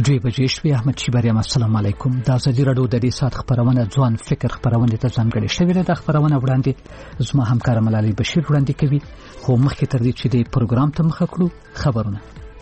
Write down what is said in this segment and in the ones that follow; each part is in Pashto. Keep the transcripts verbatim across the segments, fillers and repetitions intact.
دوی بجې شوې. احمد شیبریم السلام علیکم. د ازادي راډیو د دې سات خبرونه ځوان فکر خبرونه ته ځانګړې شوې ده. د خبرونه وړاندې زما همکار ملالۍ بشیر وړاندې کوي. خو مخکې تر دې چې د پروګرام ته مخه کړو خبرونه.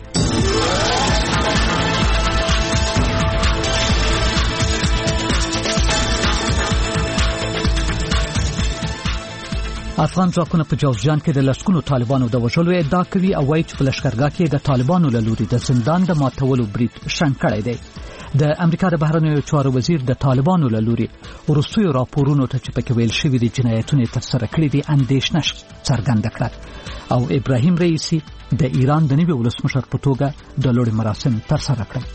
افغان ځواکونه په جوزجان کې د لسګونو طالبانو د وژلو ادعا کوي او وايي چې په لښکرګاه کې د طالبانو له لوري د زندان د ماتولو برید شنډ کړی دی. د امریکا د بهرنیو چارو وزیر د طالبانو له لوري وروستیو راپورونو ته چې پکې ویل شوي دي جنایتونه ترسره کړي دي اندېښنه څرګنده کړه او ابراهیم رئیسی د ایران د نوي ولسمشر په توګه د لوړ مراسم ترسره کړل.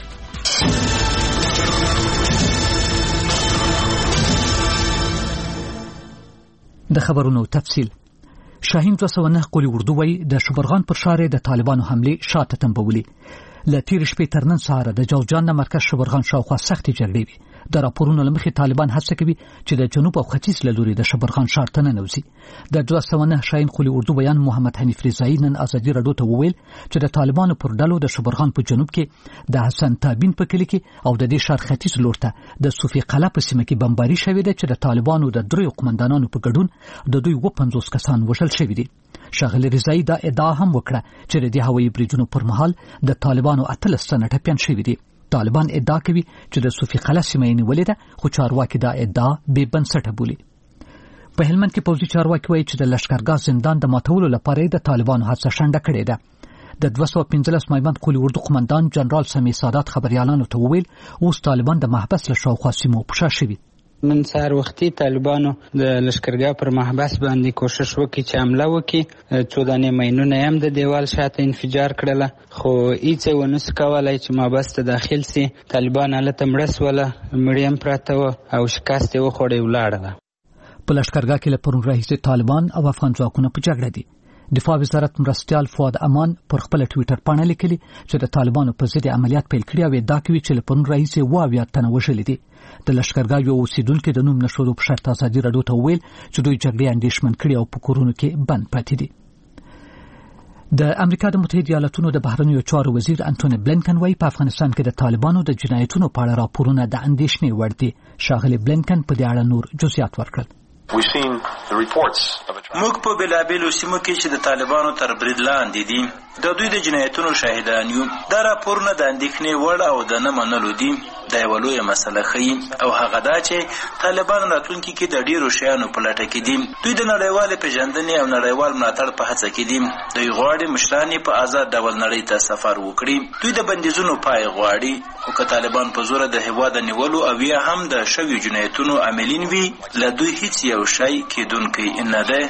د خبرونو تفصیل. شاهین دوه سوه نه قولي اردو وایي د شبرغان پر ښار د طالبانو حملې شاته تنبولي. له تېرې شپې تر نن سهاره د جوزجان نه مرکز شبرغان شاوخوا سختې جګړې وي. د راپورونو له مخې طالبان هڅه کوي چې د جنوب او ختیځ له لوري د شبرغان ښار ته ننوځي. د دوه سوه نه شاهین قولي اردو بیان محمد حنیف رضایي نن ازادي راډیو ته وویل چې د طالبانو پر ډلو د شبرغان په جنوب کې د حسن تابین په کلي کې او د دې ښار ختیځ لور ته د صوفي قلعه په سیمه کې بمباري شوې ده چې د طالبانو د دریو قومندانانو په ګډون د دوی اووه پنځوس کسان وژل شوي دي. شاغلی رضایي دا ادعا هم وکړه چې د دې هوایي بریدونو پر مهال د طالبانو اتلس تنه ټپیان شوي دي. طالبان ادعا کوي چې د صوفي قلعه سیمه یې نیولې ده خو چارواکي دا ادعا بې بنسټه بولي. په هلمند کې پوځي چارواکي وایي چې د لښکرګاه زندان د ماتولو لپاره د طالبانو هڅه شنډه کړې ده. د دوه سوه پنځلس میوند قولي اردو قومندان جنرال سمیع سادات خبريالانو ته وویل اوس طالبان د محبس له شاوخوا سیمو په شا شوي. من سهار وختي طالبانو د لښکرګاه پر محبس باندې کوشش وکړي چې حمله وکړي. څو دانې ماینونه هم د دیوال شاته انفجار کړله خو هیڅ یې ونسو کولی چې محبس ته داخل سي. طالبان هلته مړه سوله، مړي هم پراته وه او شکست یې وخوړی ولاړله. په لښکرګاه کې له پرون راهیسې طالبان او افغان ځواکونه په جګړه دي. دفاع وزارت مرستیال فؤاد امان پر خپل ټویټر باندې لیکلي چې د طالبانو په ضد عملیات پیل کړي او ادعا کوي چې له پرون راهیسې اووه اویا تنه وژلي دي. د لښکرګاه یو اوسیدونکي د نوم نښودو په شرط ازادي راډیو ته وویل چې دوی جګړې اندېښمن کړي او په کورونو کې بند پاتې دي. د امریکا د متحده ایالاتونو د بهرنیو چارو وزیر انټونی بلینکن وايي په افغانستان کې د طالبانو د جنایتونو په اړه راپورونه د اندېښنې وړ دي. شاغلی بلینکن په دې اړه نور جزئیات ورکړل. موږ په بېلابېلو سیمو کې چې د طالبانو تر برید لاندې دي د دوی د جنایتونو شاهدان یو. دا راپورونه د اندېښنې وړ او د نه منلو دي. دا یوه لویه مسله ښیي او هغه دا چې طالبان راتلونکي کې د ډېرو شیانو په لټه کې دي. دوی د نړیوالې پېژندنې او نړیوال ملاتړ په هڅه کې دي. دوی غواړي مشران یې په آزاد ډول نړۍ ته سفر وکړي. دوی د بندیزونو پای غواړي خو که طالبان په زوره د هېواد نیولو او یا هم د شویو جنایتونو عاملین وي له دوی هیڅ یو شی کېدونکی نه دی.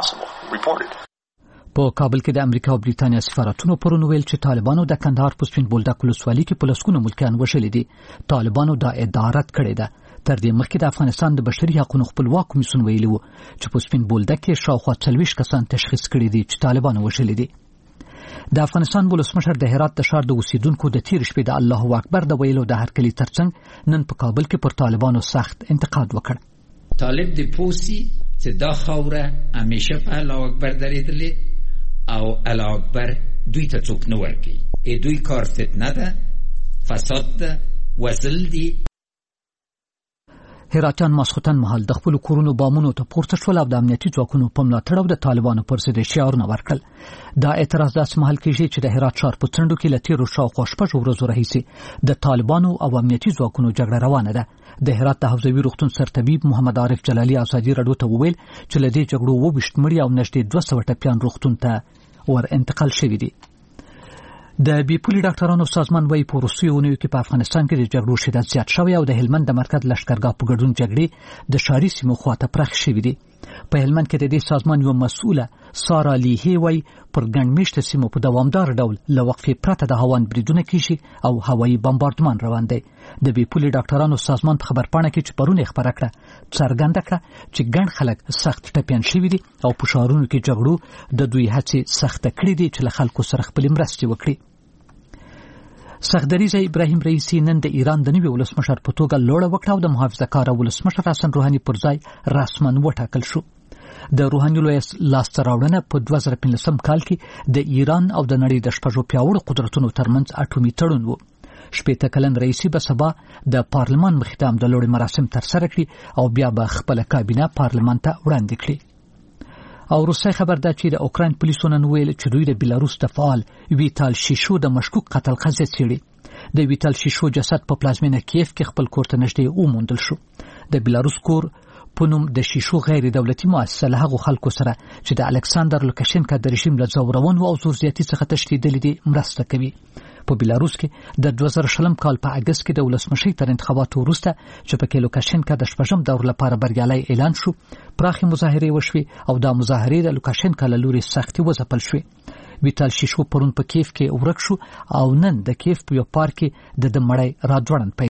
په کابل کې د امریکا او بریتانیا سفارتونو پرون ویل چې طالبانو د کندهار په سپین بولدک ولسوالۍ کې په لسګونو ملکیان وژلي دي. طالبانو دا ادعا رد کړې ده. تر دې مخکې د افغانستان د بشري حقوقو خپلواک کمیسیون ویلي و چې په سپین بولدک کې شاوخوا څلوېښت کسان تشخیص کړي دي چې طالبانو وژلي دي. د افغانستان ولسمشر د هرات د ښار د اوسیدونکو د تېرې شپې د الله اکبر د ویلو د هرکلي ترڅنګ نن په کابل کې پر طالبانو سخت انتقاد وکړ. طالب د پوسی چې دا خاوره همیشه په الله اکبر درېدلې او الله اکبر دوی ته څوک نه ورکوي. ای دوی کار فتنه ده، فساد ده، وزل دي. هراتیان ماسخوتن مهال د خپلو کورونو بامونو ته پورته شول او د امنیتي ځواکونو په ملاتړ او د طالبانو پر ضد شعارونه ورکړل. دا اعتراض داسې مهال کېږي چې د هرات ښار په څنډو کې له تېرو شاوخوا شپږو ورځو راهیسې د طالبانو او امنیتي ځواکونو جګړه روانه ده. د هرات د حوزوي روغتون سرطبیب محمد عارف جلالي ازادي راډیو ته وویل چې له دې جګړو اووه ویشت مړي او نږدې دوه سوه ټپیان روغتون ته ور انتقال شوي دي. د بیپولي ډاکټرانو سازمان وايي په وروستیو اونیو کې په افغانستان کې د جګړو شدت زیات شوی او د هلمند د مرکز لښکرګاه په ګډون جګړې د ښاري سیمو خواته پراخې شوي دي. په هلمند کې د دې سازمان یو مسؤله سارا لیهی وايي پر ګڼ مېشته سیمو په دوامدار ډول له وقفې پرته د هوان بریدونه کېږي او هوایي بمباردمان روان دی. د بیپولي ډاکټرانو سازمان په خبرپاڼه کې چې پرون یې خپره کړه څرګنده کړه چې ګڼ خلک سخت ټپیان شوي دي او په ښارونو کې جګړو د دوی هڅې سخته کړې دي چې له خلکو سره خپلې مرستې وکړي. سخدریزه ابراهیم رئیسی نن د ایران د نوي ولسمشر په توګه لوړه وکړه او د محافظه کاره ولسمشر حسن روحاني پر ځای رسماً وټاکل شو. د روحاني لویه لاسته راوړنه په دوه زره پنځلسم کال کې د ایران او د نړۍ د شپږو پیاوړو قدرتونو ترمنځ اټومي تړون و. شپېته کلن رئیسي به سبا د پارلمان مخې ته د لوړې مراسم ترسره کړي او بیا به خپله کابینه پارلمان ته وړاندې کړي. او روسي خبر ده چې د اوکراین پولیسو نن ویل چې دوی د بیلاروس د فعال ویتال شیشو د مشکوک قتل قضیه څېړي. د ویتال شیشو جسد په پلازمینه کیف کې خپل کور ته نږدې وموندل شو. د بیلاروس کور په نوم د شیشو غیر دولتي مؤسسه له هغو خلکو سره چې د الکساندر لوکاشنکا د رژیم له ځورونو او زور زیاتي څخه تښتېدلي دي مرسته کوي. په بیلاروس کې د دوه زره شلم کال په اګست کې د ولسمشۍ تر انتخاباتو وروسته چې پکې لوکاشنکا د شپږم دور لپاره بریالی اعلان شو، پراخې مظاهرې وشوې او دا مظاهرې د لوکاشنکا له لوري سختي وځپل شوې. ویتال شیشو پرون په کیف کې ورک شو او نن د کیف په یو پارک کې د مړی راځوړن